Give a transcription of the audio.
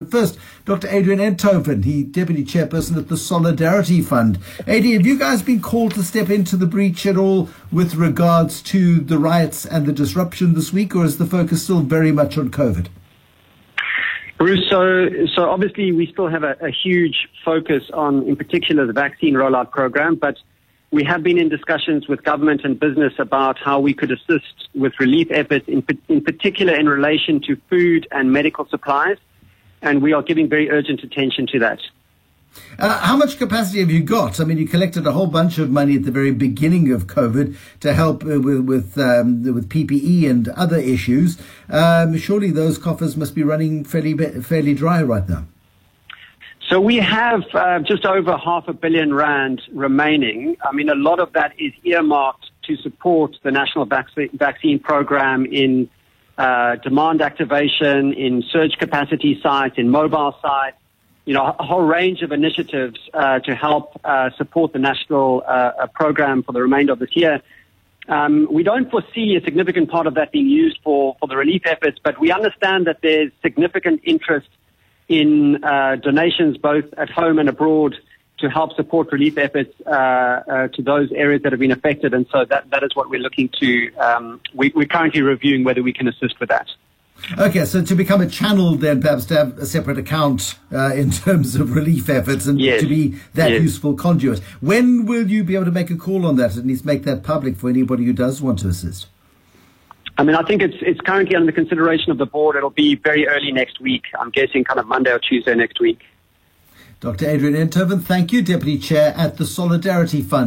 But first, Dr. Adrian Enthoven, he Deputy Chairperson at the Solidarity Fund. Adi, have you guys been called to step into the breach at all with regards to the riots and the disruption this week, or is the focus still very much on COVID? Bruce, so obviously we still have a huge focus on, in particular, the vaccine rollout program, but we have been in discussions with government and business about how we could assist with relief efforts, in particular in relation to food and medical supplies, and we are giving very urgent attention to that. How much capacity have you got? I mean, you collected a whole bunch of money at the very beginning of COVID to help with PPE and other issues. Surely those coffers must be running fairly dry right now. So we have just over R500 million remaining. I mean, a lot of that is earmarked to support the national vaccine program in demand activation, in surge capacity sites, in mobile sites. You know, a whole range of initiatives to help support the national program for the remainder of this year. We don't foresee a significant part of that being used for the relief efforts, but we understand that there's significant interest in donations both at home and abroad to help support relief efforts to those areas that have been affected. And so that is what we're looking to. We're currently reviewing whether we can assist with that. Okay, so to become a channel then, perhaps to have a separate account in terms of relief efforts and yes. to be that useful conduit. When will you be able to make a call on that, at least make that public for anybody who does want to assist? I mean, I think it's currently under consideration of the board. It'll be very early next week. I'm guessing kind of Monday or Tuesday next week. Dr. Adrian Enthoven, thank you, Deputy Chair at the Solidarity Fund.